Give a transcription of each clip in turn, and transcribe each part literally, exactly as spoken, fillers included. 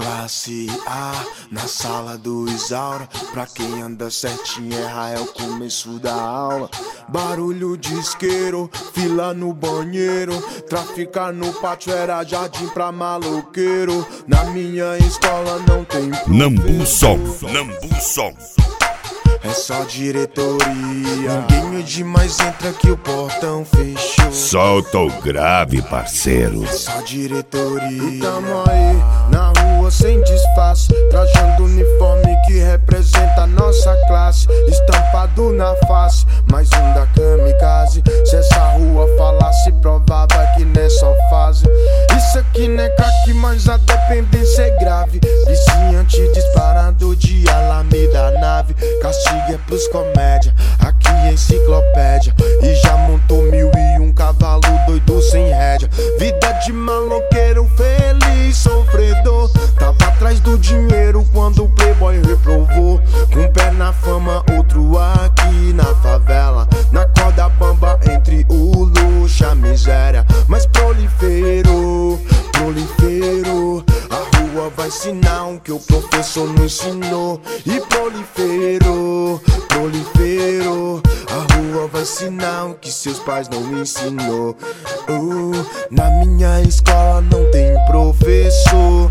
Classe A, na sala do Isaura. Pra quem anda certinho, erra é o começo da aula. Barulho de isqueiro, fila no banheiro. Traficar no pátio era jardim pra maloqueiro. Na minha escola não tem Nambu Som, Nambu Som. É só diretoria. Ninguém é demais, entra que o portão fechou. Solta o grave, parceiro. É só diretoria. E tamo aí, na rua sem disfarce, trajando uniforme que representa a nossa classe. Estampado na face, mais um da kamikaze. Se essa rua falasse, provava que não é só fase. Isso aqui não é crack, mas a dependência é grave. Viciante disparado de Alameda nave. Castigo é pros comédia, aqui é enciclopédia. E já montou mil e um cavalo doido sem rédea. Vida de maloqueiro feliz, sofredor. Tava atrás do dinheiro quando o playboy reprovou. Com um pé na fama, outro aqui na favela. Na corda bamba entre o luxo e a miséria. Mas proliferou, proliferou. A rua vai ensinar o que o professor não ensinou. E proliferou, proliferou. A rua vai ensinar o que seus pais não ensinou. uh, Na minha escola não tem professor.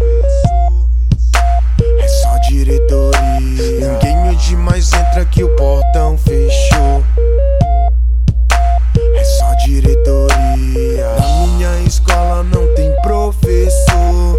É só diretoria. Ninguém é demais, entra que o portão fechou. É só diretoria. Na minha escola não tem professor.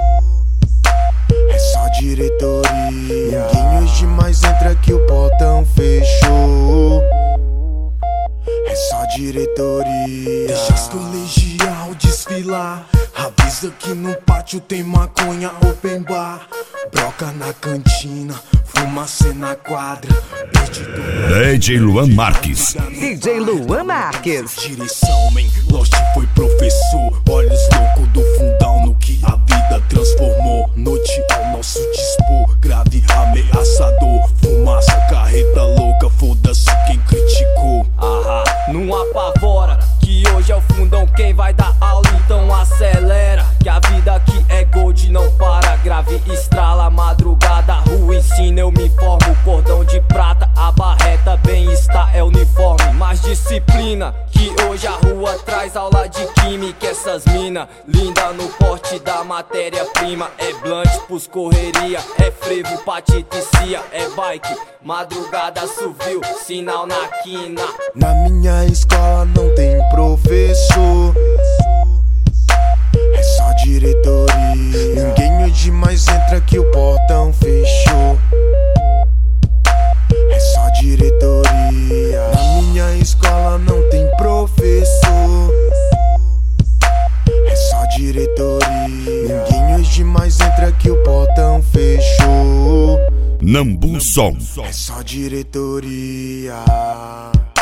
É só diretoria. Ninguém é demais, entra que o portão fechou. É só diretoria. Deixa as colegial desfilar. Avisa que no pátio tem maconha open bar. Broca na cantina, fumaça na quadra. D J Luan Marques. D J Luan Marques. Direção, man, Lost foi professor. Olhos loucos do fundão no que a vida transformou. Noite ao nosso dispor, grave ameaçador. Fumaça, carreta louca, foda-se quem criticou. Ahá, não apavora, que hoje é o fundão quem vai dar aula, então acelera. Que a vida aqui é gold, não para, grave estrala. Madrugada, rua ensina, eu me formo. Cordão de prata, a barreta, bem-estar é uniforme. Mais disciplina, que hoje a rua traz aula de química. Essas mina, linda no porte da matéria-prima. É blunt pros correria, é frevo pra titicia. É bike, madrugada subiu, sinal na quina. Na minha escola não tem professor. É só diretoria. Ninguém é demais, entra que o portão fechou. É só diretoria. Na minha escola não tem professor. É só diretoria. Ninguém é demais, entra que o portão fechou. Nambu Som. É só diretoria.